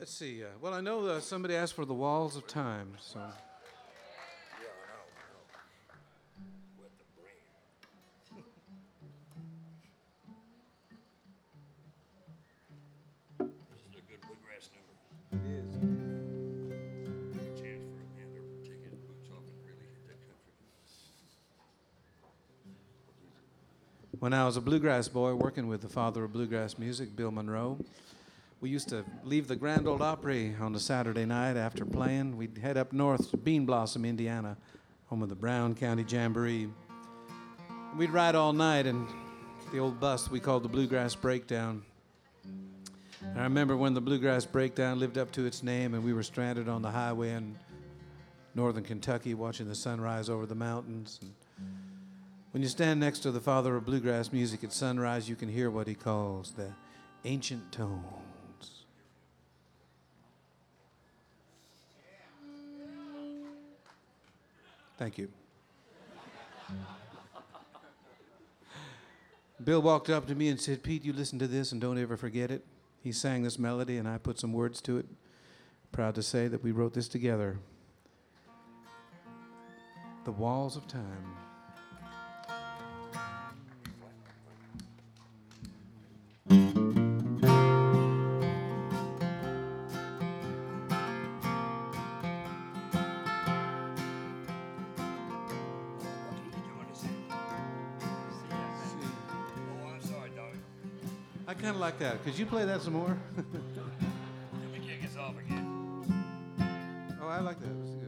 Let's see. Well, I know somebody asked for the Walls of Time, so. When I was a bluegrass boy working with the father of bluegrass music, Bill Monroe, we used to leave the Grand Ole Opry on a Saturday night after playing. We'd head up north to Bean Blossom, Indiana, home of the Brown County Jamboree. We'd ride all night in the old bus we called the Bluegrass Breakdown. And I remember when the Bluegrass Breakdown lived up to its name and we were stranded on the highway in northern Kentucky watching the sunrise over the mountains. And when you stand next to the father of bluegrass music at sunrise, you can hear what he calls the ancient tones. Thank you. Bill walked up to me and said, "Pete, you listen to this and don't ever forget it." He sang this melody and I put some words to it. Proud to say that we wrote this together. The Walls of Time. I kind of like that. Could you play that some more? Let me kick us off again. Oh, I like that.